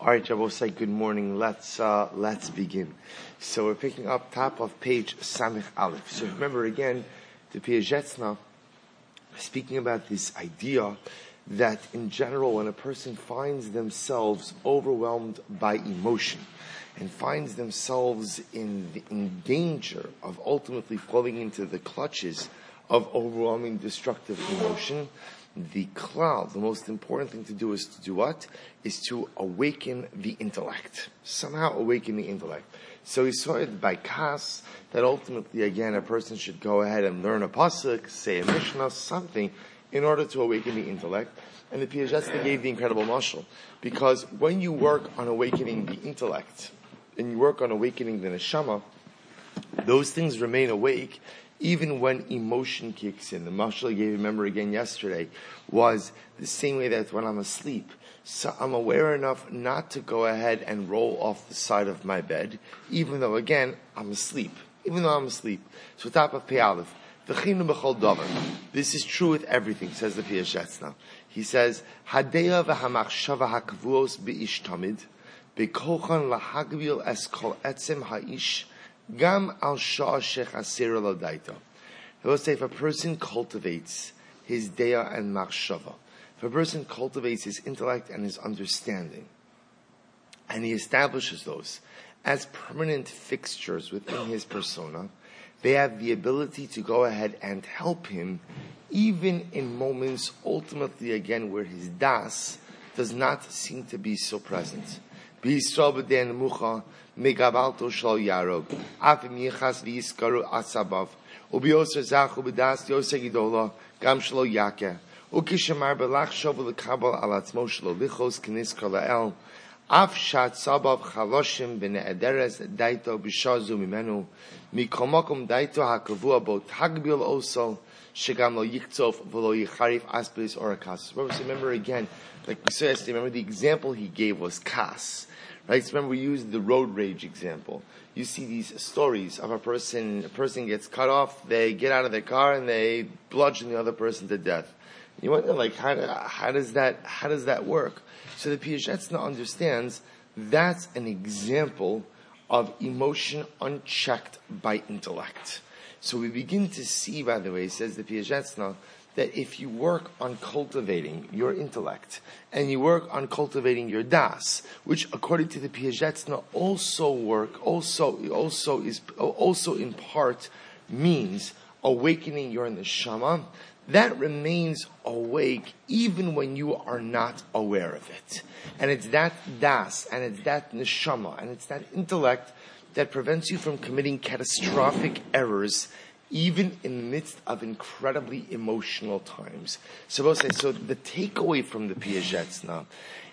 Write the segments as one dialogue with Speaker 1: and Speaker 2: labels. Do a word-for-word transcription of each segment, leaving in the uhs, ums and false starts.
Speaker 1: All right, Jabosai, good morning. Let's uh, let's begin. So we're picking up top of page Samich Aleph. So remember again, the Piazetzna speaking about this idea that in general, when a person finds themselves overwhelmed by emotion and finds themselves in the, in danger of ultimately falling into the clutches of overwhelming destructive emotion, the klal, the most important thing to do is to do what? Is to awaken the intellect. Somehow awaken the intellect. So he saw it by Kas, that ultimately again a person should go ahead and learn a pasuk, say a mishnah, something, in order to awaken the intellect. And the Piazetzna gave the incredible mashal. Because when you work on awakening the intellect, and you work on awakening the neshama, those things remain awake even when emotion kicks in. The mashal I gave, remember again yesterday, was the same way that when I'm asleep, so I'm aware enough not to go ahead and roll off the side of my bed, even though again, I'm asleep. Even though I'm asleep. So top of Pei Aleph, V'chinu b'chol davar. This is true with everything, says the Piazetzna. He says, Hadeya v'hamachshava hakvuos be'ish tamid, be'kochan lahagvil es kol etzem ha'ish, Gam al shah shech asir lo daita. He will say, if a person cultivates his deya and machshava, if a person cultivates his intellect and his understanding, and he establishes those as permanent fixtures within his persona, they have the ability to go ahead and help him, even in moments, ultimately again, where his das does not seem to be so present. B'Yisrael b'dein mucha megabalto shal yarog afim yichas v'yiskaru asabav u'biyoser zachu b'das yoser gidola gam shlo yakeh u'kishamar b'lach shov l'kabal al atzmo shlo lichos k'niskar la'el af shat sabav chaloshim b'ne'ederes daito b'shazu mimenu mikomokum daito hakavua bo tagbil oso shegam lo yiktzof v'lo yicharif asbis orakas. Remember again, like we said yesterday, remember the example he gave was kas. Right? So remember we used the road rage example. You see these stories of a person, a person gets cut off, they get out of their car and they bludgeon the other person to death. You wonder, like, how, how does that, how does that work? So the Piazetzna understands that's an example of emotion unchecked by intellect. So we begin to see, by the way, says the Piazetzna, that if you work on cultivating your intellect and you work on cultivating your das, which according to the Piazetzna also work, also, also is, also in part means awakening your neshama, that remains awake even when you are not aware of it. And it's that das, and it's that neshama, and it's that intellect that prevents you from committing catastrophic errors even in the midst of incredibly emotional times. So, so the takeaway from the Piazetzna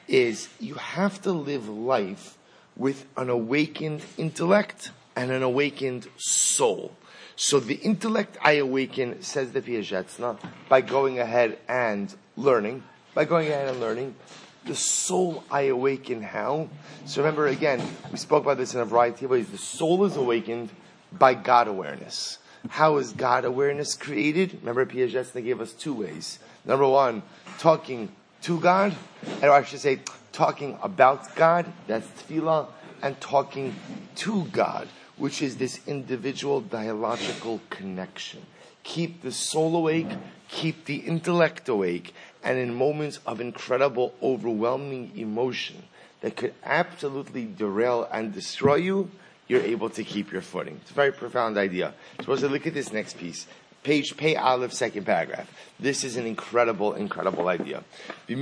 Speaker 1: is you have to live life with an awakened intellect and an awakened soul. So the intellect I awaken, says the Piazetzna, by going ahead and learning, by going ahead and learning. The soul I awaken how? So remember again, we spoke about this in a variety of ways. The soul is awakened by God awareness. How is God awareness created? Remember, Piazetzna gave us two ways. Number one, talking to God, or I should say, talking about God, that's tefillah, and talking to God, which is this individual dialogical connection. Keep the soul awake, keep the intellect awake, and in moments of incredible, overwhelming emotion that could absolutely derail and destroy you, you're able to keep your footing. It's a very profound idea. Suppose to look at this next piece. Page Pei Aleph, second paragraph. This is an incredible, incredible idea. But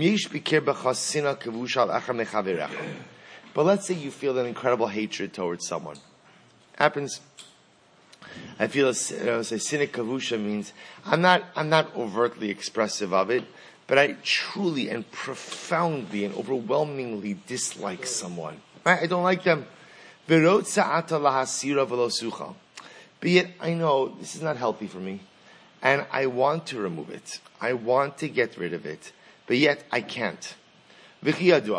Speaker 1: let's say you feel an incredible hatred towards someone. Happens. I feel a, you know, say sinik kavusha means I'm not, I'm not overtly expressive of it, but I truly and profoundly and overwhelmingly dislike someone. Right? I don't like them. But yet I know this is not healthy for me, and I want to remove it. I want to get rid of it, but yet I can't. And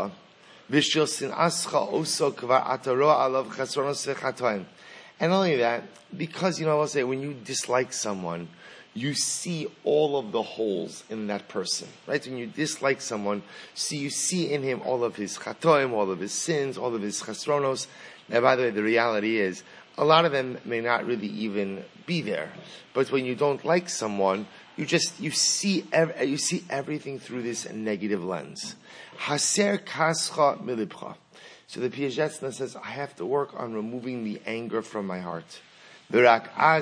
Speaker 1: only that, because, you know, I'll say, when you dislike someone, you see all of the holes in that person, right? When you dislike someone, see you see in him all of his chatoim, all of his sins, all of his chasronos. Now, by the way, the reality is, a lot of them may not really even be there. But when you don't like someone, you just, you see, ev- you see everything through this negative lens. Haser kascha milibcha. So the Piazetzna says, I have to work on removing the anger from my heart. And I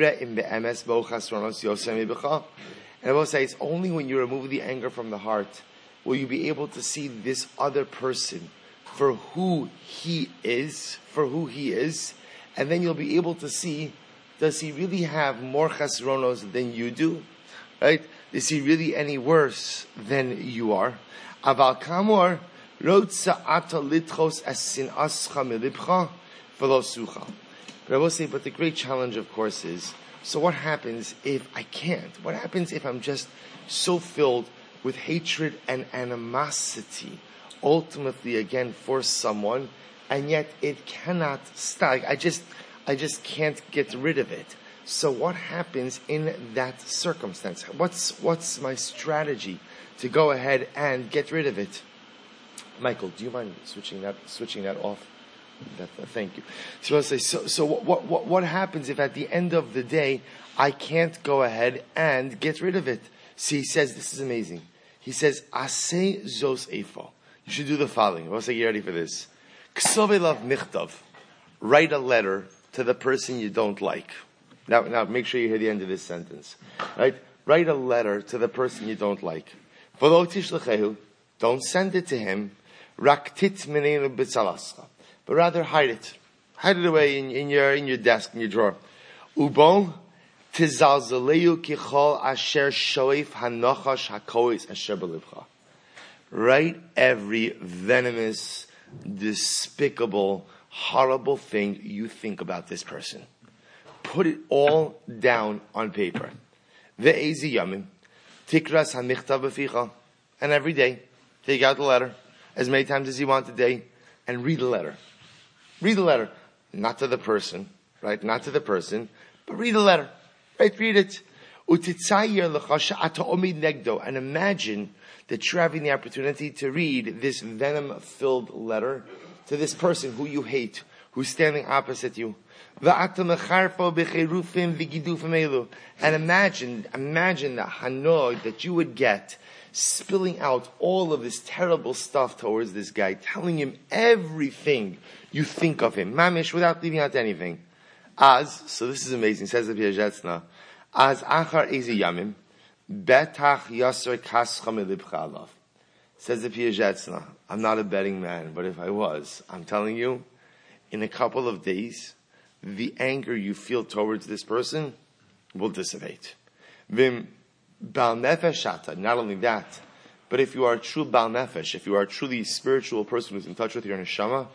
Speaker 1: will say, it's only when you remove the anger from the heart will you be able to see this other person for who he is, for who he is, and then you'll be able to see, does he really have more chasronos than you do? Right? Is he really any worse than you are? Aval kamor rotza ata litchos as sin ascha milibcha v'lo sucha. But I will say, but the great challenge, of course, is, so what happens if I can't? What happens if I'm just so filled with hatred and animosity, ultimately, again, for someone, and yet it cannot stop? I just, I just can't get rid of it. So what happens in that circumstance? What's, what's my strategy to go ahead and get rid of it? Michael, do you mind switching that, switching that off? That, uh, thank you. So I'll say, so, so what, what, what happens if at the end of the day, I can't go ahead and get rid of it? See, he says, this is amazing. He says, Aseh zos efo. You should do the following. I'll say, you ready for this? Ksovelav michtav. Write a letter to the person you don't like. Now, now, make sure you hear the end of this sentence. Right? Write a letter to the person you don't like. V'lo tishlechehu. Don't send it to him. Rak tit minenu b'tzalascha. But rather hide it. Hide it away in, in your in your desk, in your drawer. Ubon tizalzaleu kichol asher shoif hanochash hakois asher belibcha. Write every venomous, despicable, horrible thing you think about this person. Put it all down on paper. Ve'ezi yamin tikras hamichtav b'ficha. And every day, take out the letter as many times as you want a day and read the letter. Read the letter. Not to the person, right? Not to the person, but read the letter. Right? Read it. And imagine that you're having the opportunity to read this venom-filled letter to this person who you hate, who's standing opposite you. And imagine, imagine the hanoi that you would get spilling out all of this terrible stuff towards this guy, telling him everything you think of him, mamish, without leaving out anything. As, so this is amazing, says the Piazetzna, as achar ezi yamim, betach yasser kascha milibcha alav. Says the Piazetzna, I'm not a betting man, but if I was, I'm telling you, in a couple of days, the anger you feel towards this person will dissipate. Vim Bal Nefesh Shata. Not only that, but if you are a true Bal Nefesh, if you are a truly spiritual person who's in touch with your neshama,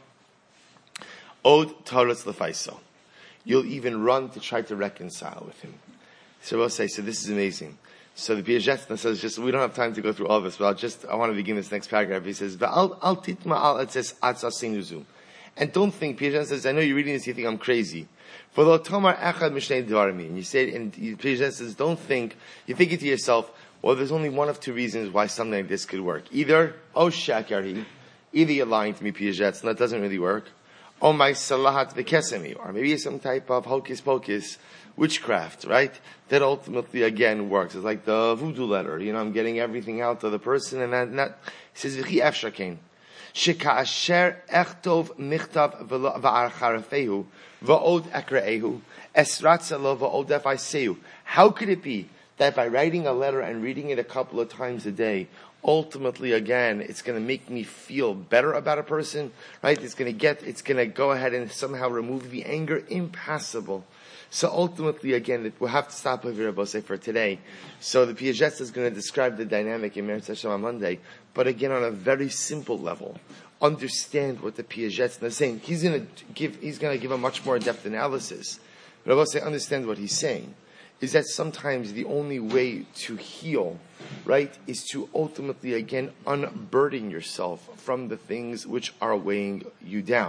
Speaker 1: Od Taretz Lefaiso. You'll even run to try to reconcile with him. So I'll say, so this is amazing. So the Piazetzna says, just, we don't have time to go through all this, but I'll just, I want to begin this next paragraph. He says, V'al al titma al, it says, Atzasinuzum. And don't think, Piazetzna says, I know you're reading this, you think I'm crazy. For the Tomar Echad Mishnei Dvarmi, and you say, and Piazetzna says, don't think, you think it to yourself, well, there's only one of two reasons why something like this could work. Either, oh shakari, either you're lying to me, Piazetzna, that doesn't really work. Oh my salahat v'kesemi, or maybe it's some type of hocus pocus, witchcraft, right? That ultimately again works. It's like the voodoo letter, you know, I'm getting everything out of the person, and that, and that he says, v'chi efshakain. Sheka'asher echtov michtav v'archarafehu v'od ekraehu esratzalo v'od efaisehu. How could it be that by writing a letter and reading it a couple of times a day, ultimately again, it's going to make me feel better about a person, right? It's going to get, it's going to go ahead and somehow remove the anger. Impossible. So ultimately, again, we'll have to stop over here, Bose, for today. So the Piazetzna is going to describe the dynamic in Meretz Hashem on Monday, but again, on a very simple level. Understand what the Piazetzna is saying. He's going to give, he's going to give a much more in-depth analysis. But I will say, understand what he's saying. Is that sometimes the only way to heal, right, is to ultimately, again, unburden yourself from the things which are weighing you down.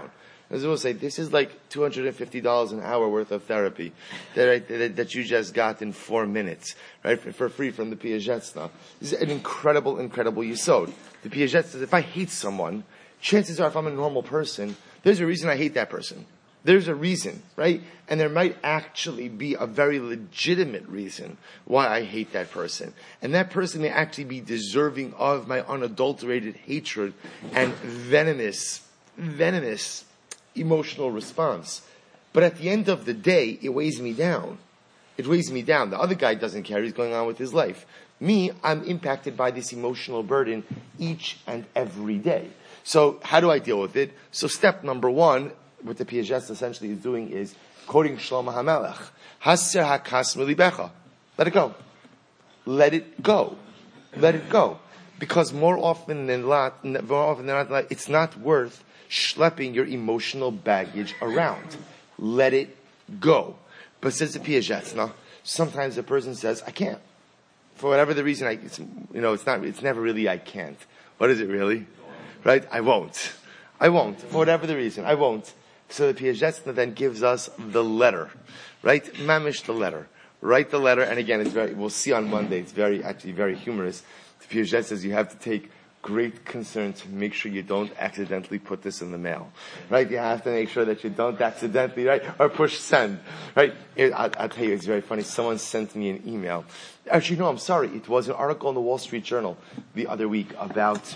Speaker 1: As I will say, this is like two hundred fifty dollars an hour worth of therapy that, that, that you just got in four minutes, right? For, for free from the Piagetz. This is an incredible, incredible yesod. The Piaget says, if I hate someone, chances are if I'm a normal person, there's a reason I hate that person. There's a reason, right? And there might actually be a very legitimate reason why I hate that person. And that person may actually be deserving of my unadulterated hatred and venomous, venomous emotional response. But at the end of the day, it weighs me down. It weighs me down. The other guy doesn't care. He's going on with his life. Me, I'm impacted by this emotional burden each and every day. So how do I deal with it? So step number one, what the Piaget essentially is doing is quoting Shlomo HaMelech. Haser hakas milibecha. Let it go. Let it go. Let it go. Because more often than not, more often than not, it's not worth schlepping your emotional baggage around. Let it go. But says the Piaget, no, sometimes a person says, I can't. For whatever the reason, I, it's, you know, it's not, it's never really I can't. What is it really? Right? I won't. I won't. For whatever the reason, I won't. So the Piaget then gives us the letter. Right? Mamish the letter. Write the letter, and again, it's very, we'll see on Monday, it's very, actually very humorous. The Piaget says you have to take great concern to make sure you don't accidentally put this in the mail. Right? You have to make sure that you don't accidentally, right? Or push send. Right? It, I, I'll tell you, it's very funny. Someone sent me an email. Actually, no, I'm sorry. It was an article in the Wall Street Journal the other week about,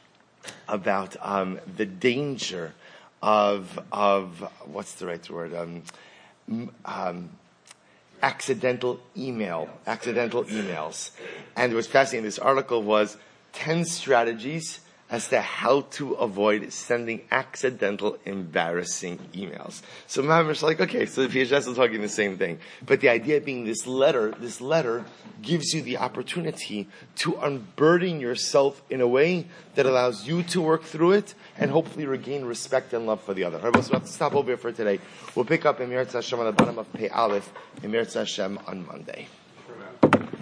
Speaker 1: about, um, the danger of, of, what's the right word? Um, um, accidental email, accidental emails. And it was fascinating. This article was ten strategies as to how to avoid sending accidental, embarrassing emails. So Mamish like, okay, so the Piaget is talking the same thing. But the idea being this letter, this letter gives you the opportunity to unburden yourself in a way that allows you to work through it and hopefully regain respect and love for the other. All right, so we'll have to stop over here for today. We'll pick up in Meretz Hashem on the bottom of Pei Aleph, in Meretz Hashem on Monday.